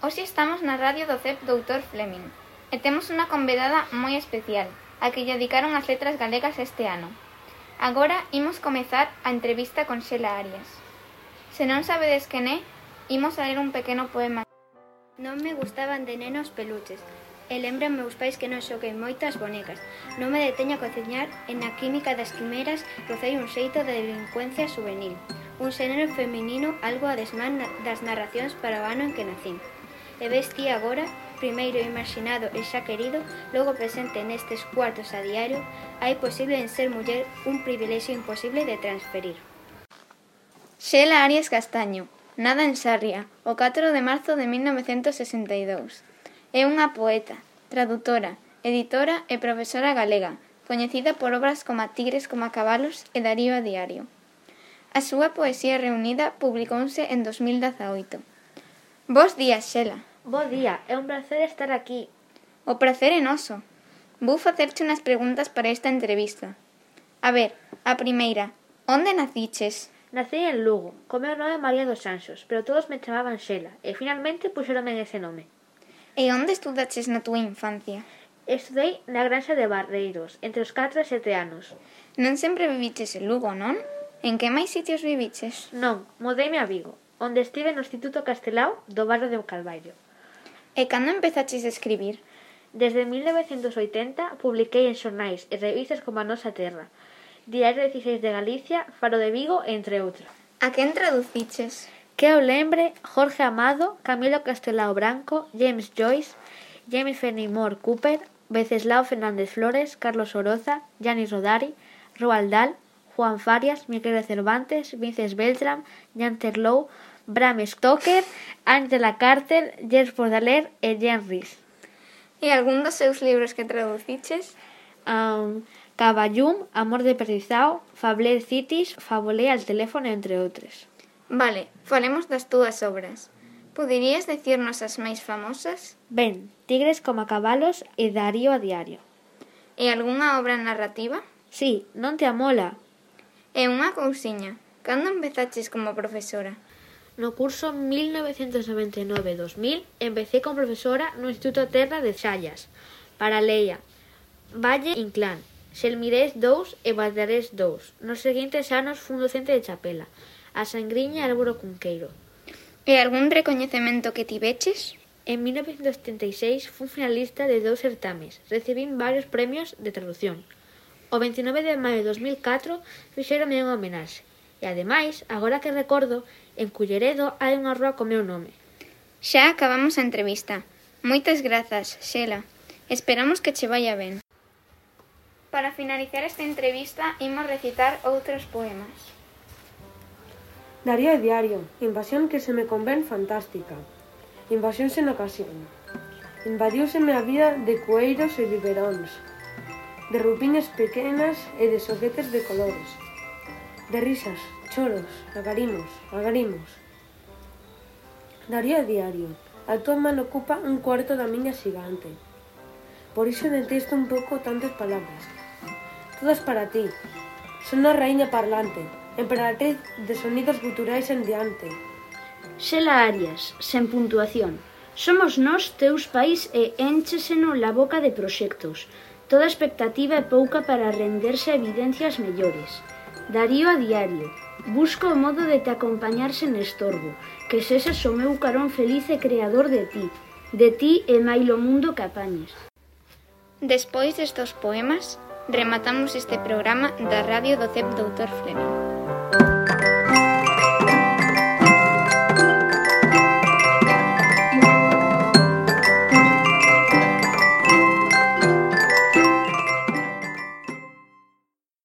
Hoxe estamos na radio do CEP Doutor Fleming e temos unha convidada moi especial, a que lle dedicaron as letras galegas este ano. Agora imos comezar a entrevista con Xela Arias. Se non sabedes quen é, imos a ler un pequeno poema. Non me gustaban de nenos peluches, e lembran meus pais que non xoguei moitas bonecas. Non me deteño a cociñar e na química das quimeras rocei un xeito de delincuencia juvenil. Un xénero feminino algo a desmán das narracións para o ano en que nacín. E ves ti agora, primeiro imaginado e xa querido, logo presente nestes cuartos a diario, hai posible en ser muller un privilexio imposible de transferir. Xela Arias Castaño, nada en Sarria, o 4 de marzo de 1962. É unha poeta, tradutora, editora e profesora galega, coñecida por obras como Tigres como cabalos e Darío a diario. A súa poesía reunida publicouse en 2018. Bos días, Xela. Bo día, é un placer estar aquí. O pracer é noso. Vou facerche unhas preguntas para esta entrevista. A ver, a primeira, onde naciches? Nací en Lugo, co meu nome María dos Sanxos, pero todos me chamaban Xela, e finalmente puxeronme ese nome. E onde estudaches na túa infancia? Estudei na Granxa de Barreiros, entre os 4 e 7 anos. Non sempre viviches en Lugo, non? En que máis sitios viviches? Non, mudeime a Vigo, onde estive no Instituto Castelao do barrio de Calvario. E cando empezaches a escribir? Desde 1980 publiquei en xornais e revistas como A Nosa Terra, Diario 16 de Galicia, Faro de Vigo, entre outros. A quen traduciches? Que eu lembre, Jorge Amado, Camilo Castelao Branco, James Joyce, James Fenimore Cooper, Venceslao Fernández Flores, Carlos Oroza, Yanis Rodari, Roald Dahl, Juan Farias, Miguel de Cervantes, Vinces Beltram, Jan Terlouw, Bram Stoker, Angela Carter, James Baudelaire e Jean Rhys. E algún dos seus libros que traduciches? Caballum, Amor de Perdizao, Fabler Cities, Fabolé al teléfono, entre outros. Vale, falemos das túas obras. Poderías dicirnos as máis famosas? Ben, Tigres como cabalos e Darío a diario. E algunha obra narrativa? Sí, non te amola. E unha cousiña, cando empezaches como profesora? No curso 1999-2000 empecé como profesora no Instituto Terra de Xallas, Paraleia, Valle Inclán, Xelmirés 2 e Valdarés 2. Nos seguintes anos fun docente de Chapela, a Sangriña e Álvaro Cunqueiro. E algún recoñecemento que tiveches? En 1976 fun finalista de 2 certames, recibín varios premios de traducción. O 29 de maio de 2004 fixéronme unha homenaxe. E ademais, agora que recordo, en Culleredo hai unha rúa co meu nome. Xa acabamos a entrevista. Moitas grazas, Xela. Esperamos que che vaya ben. Para finalizar esta entrevista, imos recitar outros poemas. Darío a diario, invasión que se me convén fantástica. Invasión sen ocasión. Invadiúseme a vida de cueiros e biberóns, de rupiñas pequenas e de soquetes de colores, de risas, choros, agarimos. Darío a diario, a tua man ocupa un cuarto da miña xigante. Por iso detesto un pouco tantas palabras. Todas para ti. Son a raíña parlante, emperatriz de sonidos guturais en diante. Xela Arias, sen puntuación. Somos nós teus pais e éncheseno la boca de proxectos. Toda expectativa é pouca para renderse a evidencias mellores. Darío a diario. Busco o modo de te acompañar sen estorbo, que sesas o meu carón feliz e creador de ti e mailo mundo que apañes. Despois destes poemas, rematamos este programa da radio do CEP Doutor Fleming.